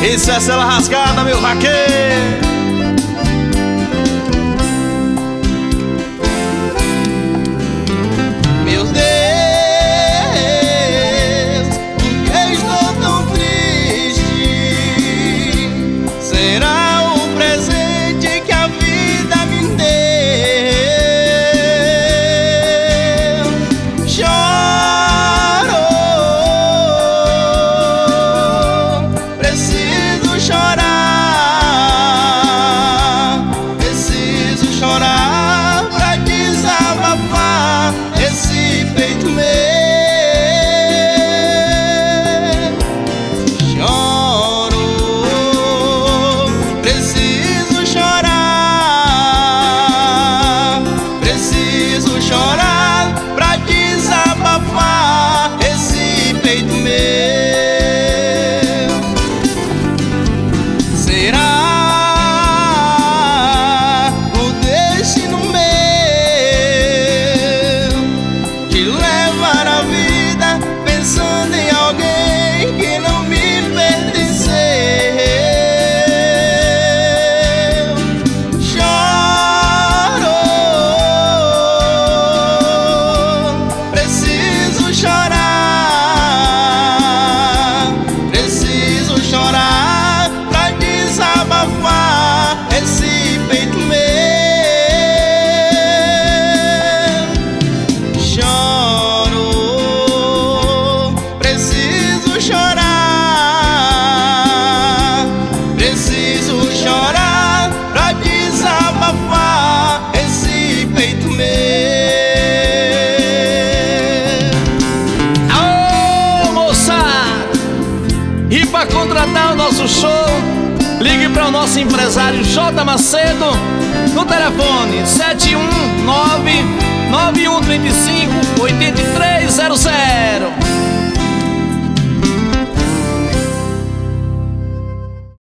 Isso é cela rasgada, meu vaqueiro. Meu Deus, por que estou tão triste? Será o presente que a vida me deu? Choro, preciso chorar pra desabafar esse peito meu. Choro, preciso chorar pra desabafar esse peito meu. Será o destino meu de levar a vida pensando em alguém que não me pertenceu? Choro, preciso chorar pra desabafar esse peito meu. Choro, preciso chorar pra desabafar esse peito meu. Ô moçada, e para contratar o nosso show, ligue para o nosso empresário J. Macedo no telefone 719-9135-8080.